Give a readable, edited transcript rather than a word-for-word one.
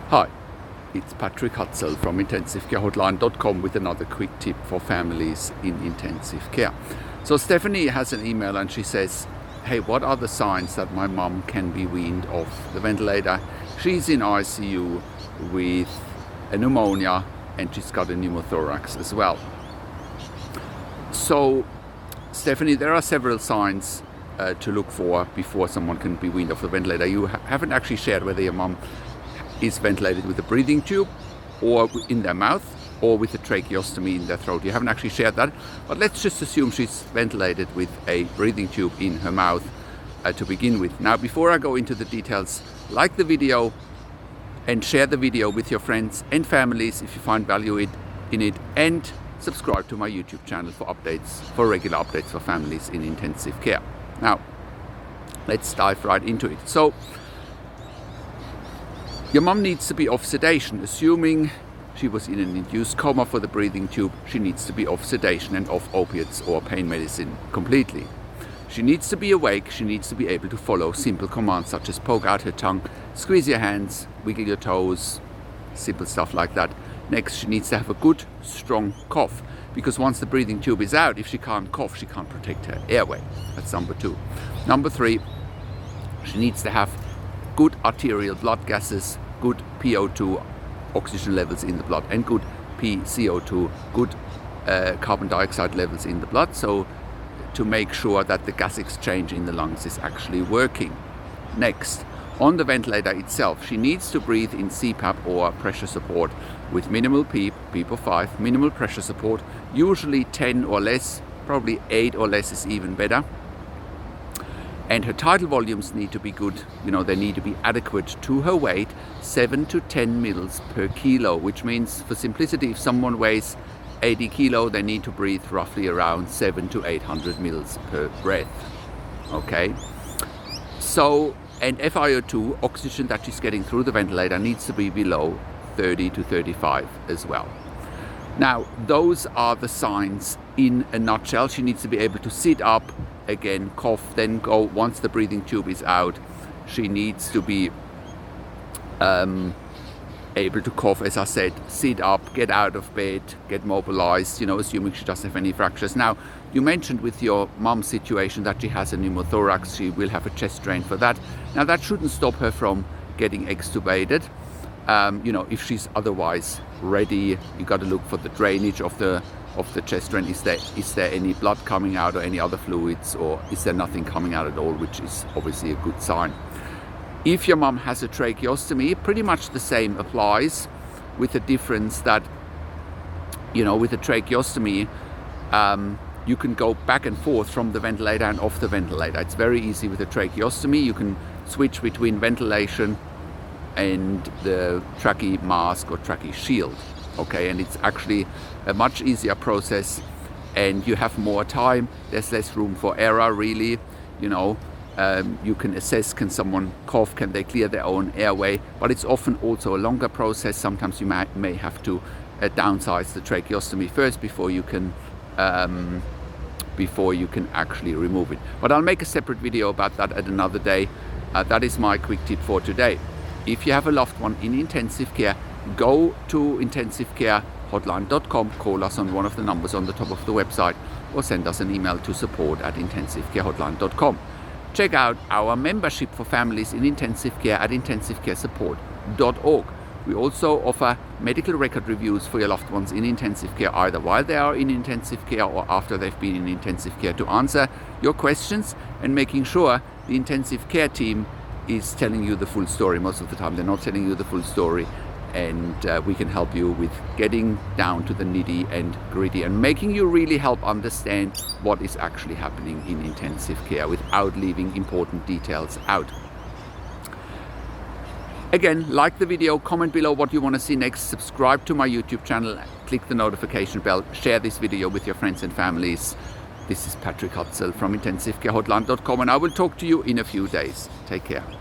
Hi, it's Patrick Hutzel from IntensiveCareHotline.com with another quick tip for families in intensive care. So Stephanie has an email and she says, hey, what are the signs that my mum can be weaned off the ventilator? She's in ICU with a pneumonia and she's got a pneumothorax as well. So Stephanie, there are several signs to look for before someone can be weaned off the ventilator. You haven't actually shared whether your mum is ventilated with a breathing tube or in their mouth or with a tracheostomy in their throat. You haven't actually shared that, but let's just assume she's ventilated with a breathing tube in her mouth to begin with. Now, before I go into the details, like the video and share the video with your friends and families if you find value in it, and subscribe to my YouTube channel for regular updates for families in intensive care. Now, let's dive right into it. So, your mum needs to be off sedation. Assuming she was in an induced coma for the breathing tube, she needs to be off sedation and off opiates or pain medicine completely. She needs to be awake. She needs to be able to follow simple commands such as poke out her tongue, squeeze your hands, wiggle your toes, simple stuff like that. Next, she needs to have a good, strong cough, because once the breathing tube is out, if she can't cough, she can't protect her airway. That's number 2. Number 3, she needs to have good arterial blood gases, good PO2 oxygen levels in the blood, and good PCO2, good carbon dioxide levels in the blood, so to make sure that the gas exchange in the lungs is actually working. Next, on the ventilator itself, she needs to breathe in CPAP or pressure support with minimal PEEP of 5, minimal pressure support, usually 10 or less, probably 8 or less is even better. And her tidal volumes need to be good, they need to be adequate to her weight, 7 to 10 mils per kilo, which means, for simplicity, if someone weighs 80 kilo, they need to breathe roughly around 700 to 800 mils per breath. Okay? So, and FiO2, oxygen that she's getting through the ventilator, needs to be below 30 to 35 as well. Now, those are the signs in a nutshell. She needs to be able to sit up, again, cough, then go. Once the breathing tube is out, she needs to be able to cough, as I said, sit up, get out of bed, get mobilized, assuming she doesn't have any fractures. Now, you mentioned with your mum's situation that she has a pneumothorax. She will have a chest drain for that. Now, that shouldn't stop her from getting extubated. If she's otherwise ready, you got to look for the drainage of the chest drain. Is there any blood coming out or any other fluids, or is there nothing coming out at all, which is obviously a good sign. If your mum has a tracheostomy, pretty much the same applies, with the difference that, with a tracheostomy, you can go back and forth from the ventilator and off the ventilator. It's very easy with a tracheostomy. You can switch between ventilation and the trache mask or trache shield. Okay, and it's actually a much easier process, and you have more time. There's less room for error, really. You can assess, can someone cough, can they clear their own airway, but it's often also a longer process. Sometimes you may have to downsize the tracheostomy first before you can actually remove it. But I'll make a separate video about that at another day. That is my quick tip for today. If you have a loved one in intensive care, go to IntensiveCareHotline.com, call us on one of the numbers on the top of the website, or send us an email to support@IntensiveCareHotline.com. Check out our membership for families in intensive care at IntensiveCareSupport.org. We also offer medical record reviews for your loved ones in intensive care, either while they are in intensive care or after they've been in intensive care, to answer your questions and making sure the intensive care team is telling you the full story. Most of the time they're not telling you the full story, and we can help you with getting down to the nitty and gritty and making you really help understand what is actually happening in intensive care without leaving important details out. Again, like the video, comment below what you want to see next, subscribe to my YouTube channel, click the notification bell, share this video with your friends and families. This is Patrick Hutzel from IntensiveCareHotline.com, and I will talk to you in a few days. Take care.